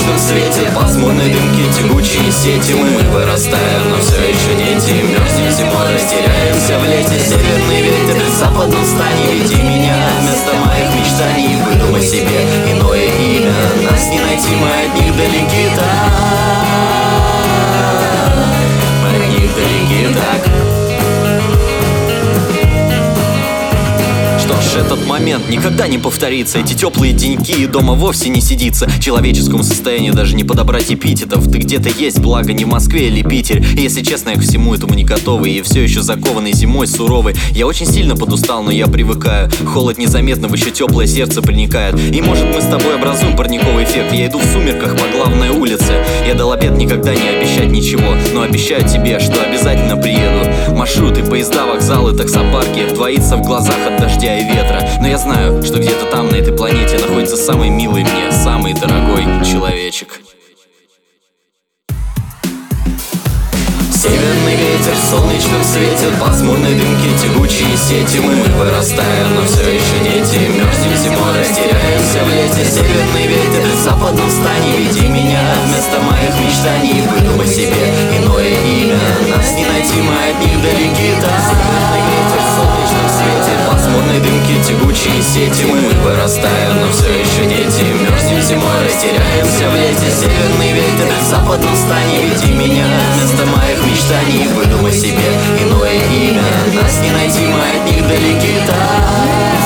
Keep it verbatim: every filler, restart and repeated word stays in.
солнечном свете, пасмурной дымке, тягучие сети. Мы вырастаем, но все еще дети. Мерзнем зимой, растеряемся в лете. Северный ветер в западном стане, веди меня вместо моих мечтаний. Выдумай себе иное имя, нас не найти, мы от них далеки так. Мы от них далеки так. Что ж, этот момент никогда не повторится. Эти теплые деньки и дома вовсе не сидится. Человеческому состоянию даже не подобрать эпитетов. Ты где-то есть, благо не в Москве или Питере. И если честно, я ко всему этому не готовый. И все еще закованный зимой суровый. Я очень сильно подустал, но я привыкаю. Холод незаметно в еще теплое сердце проникает. И может мы с тобой образуем парниковый эффект. Я иду в сумерках по главной улице. Я дал обет никогда не обещать ничего, но обещаю тебе, что обязательно приеду. Маршруты, поезда, вокзалы, таксопарки двоится в глазах от дождя и ветра. Но я знаю, что где-то там, на этой планете, находится самый милый мне, самый дорогой человечек. Северный ветер в солнечном свете, пасмурной дымке, тягучие сети. Мы вырастаем, но все еще дети. Мерзнем зимой, растеряемся в лете. Северный ветер в западном стане, веди меня вместо моих мечтаний. Выдумай себе иное имя, нас не найти, мы от них далеки так. Северный ветер в солнечном свете, пасмурной дымке, тягучие сети. Мы вырастаем, но все еще дети. Мерзнем зимой, растеряемся в лете. Северный ветер в западном стане, веди меня вместо моих мечтаний. Выдумай себе иное имя, нас не найти, мы от них далеки так.